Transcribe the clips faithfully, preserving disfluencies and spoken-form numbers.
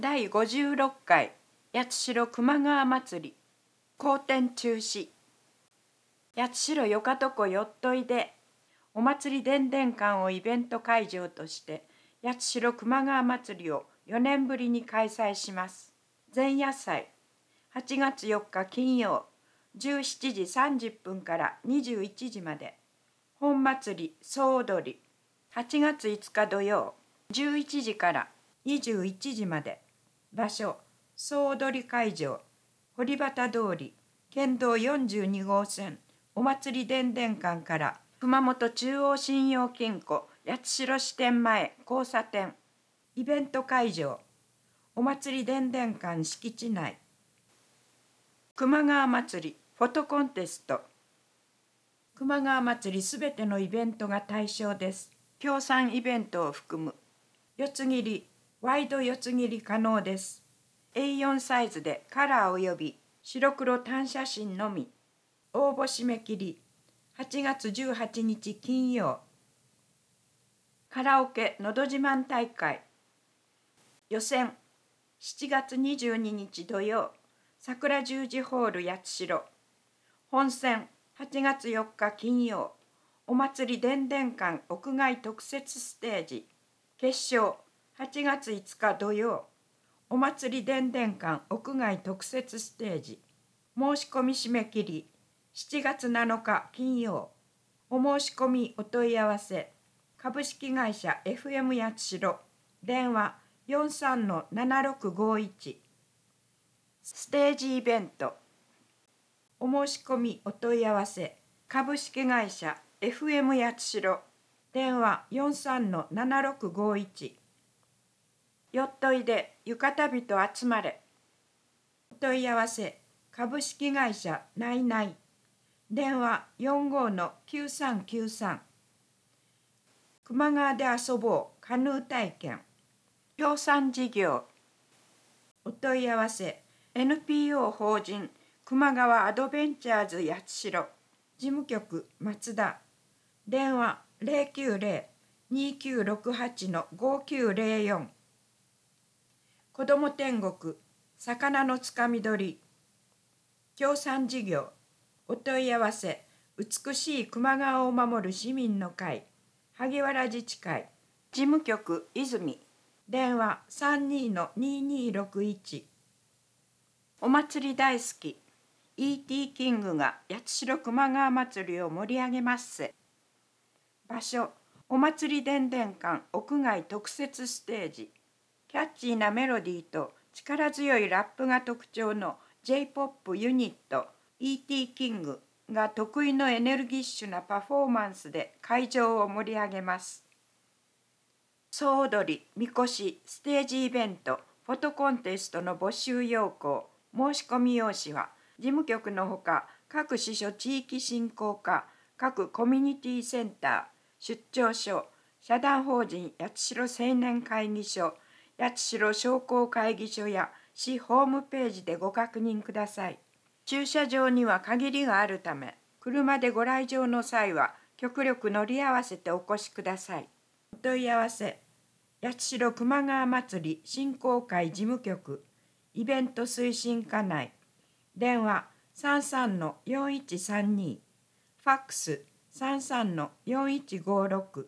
だいごじゅうろっかい八代熊川祭り後天中止。八代よかとこよっといでお祭り伝々館をイベント会場として八代熊川祭りをよねんぶりに開催します。前夜祭はちがつよっか金曜じゅうしちじさんじゅっぷんからにじゅういちじまで。本祭り総踊りはちがついつか土曜じゅういちじからにじゅういちじまで。場所総踊り会場堀端通り県道よんじゅうにごうせんお祭り伝々館から熊本中央信用金庫八代支店前交差点。イベント会場お祭り伝々館敷地内。熊川祭りフォトコンテスト。熊川祭りすべてのイベントが対象です。協賛イベントを含む四つ切りワイド四つ切り可能です。エーよん サイズでカラーおよび白黒単写真のみ。応募締め切りはちがつじゅうはちにち金曜。カラオケのど自慢大会。予選しちがつにじゅうににち土曜桜十字ホール八代。本選はちがつよっか金曜お祭り伝々館屋外特設ステージ。決勝はちがついつか土曜お祭り伝々館屋外特設ステージ。申し込み締め切りしちがつなのか金曜。お申し込みお問い合わせ株式会社 エフエム 八代電話 よんさんのななろくごいち。ステージイベントお申し込みお問い合わせ株式会社 エフエム 八代電話 よんさんのななろくごいち。よっといで浴衣人集まれ。お問い合わせ株式会社ないない電話 よんごのきゅうさんきゅうさん。熊川で遊ぼうカヌー体験協賛事業。お問い合わせ エヌピーオー 法人熊川アドベンチャーズ八代事務局松田電話 ゼロきゅうゼロ にきゅうろくはちのごきゅうゼロよん。子ども天国魚のつかみ取り協賛事業。お問い合わせ美しい熊川を守る市民の会萩原自治会事務局泉電話 さんにのににろくいち。お祭り大好き イーティー キングが八代熊川祭りを盛り上げますせ。場所お祭り伝々館屋外特設ステージ。キャッチーなメロディーと力強いラップが特徴の ジェイポップ ユニット イーティー キングが得意のエネルギッシュなパフォーマンスで会場を盛り上げます。総踊り、みこし、ステージイベント、フォトコンテストの募集要項、申し込み用紙は事務局のほか各支所地域振興課、各コミュニティセンター、出張所、社団法人八代青年会議所、八代商工会議所や市ホームページでご確認ください。駐車場には限りがあるため、車でご来場の際は極力乗り合わせてお越しください。お問い合わせ八代熊川祭り振興会事務局イベント推進課内電話 さんさんのよんいちさんに ファックス さんさんのよんいちごろく。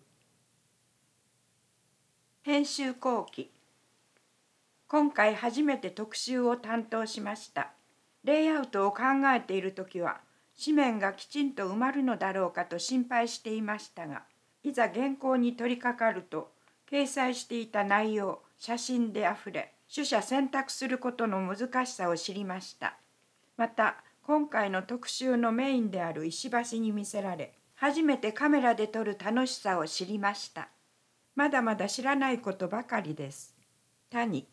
編集後期今回初めて特集を担当しました。レイアウトを考えているときは紙面がきちんと埋まるのだろうかと心配していましたが、いざ原稿に取り掛かると掲載していた内容、写真であふれ、取捨選択することの難しさを知りました。また、今回の特集のメインである石橋に見せられ、初めてカメラで撮る楽しさを知りました。まだまだ知らないことばかりです。谷